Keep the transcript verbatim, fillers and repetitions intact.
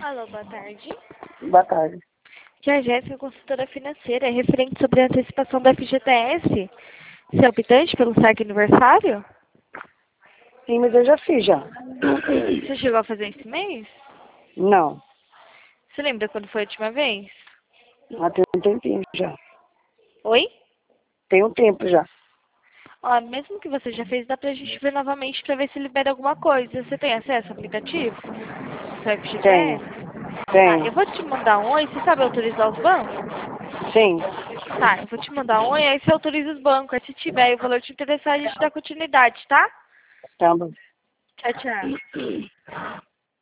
Alô, boa tarde. Boa tarde. Que é a Jéssica, consultora financeira, é referente sobre a antecipação da F G T S. Você é optante pelo saque aniversário? Sim, mas eu já fiz já. Você chegou a fazer esse mês? Não, Você lembra quando foi a última vez? há tem um tempinho já. Oi? Tem um tempo já. Ó, mesmo que você já fez, dá pra gente ver novamente pra ver se libera alguma coisa. Você tem acesso ao aplicativo? Seu F G T S? Tenho, Tá, eu tenho. vou te mandar um oi. Você sabe autorizar os bancos? Sim, Tá, eu vou te mandar um oi, aí você autoriza os bancos. Aí se tiver e o valor te interessar, a gente dá continuidade, tá? tá bom. Tchau, tchau.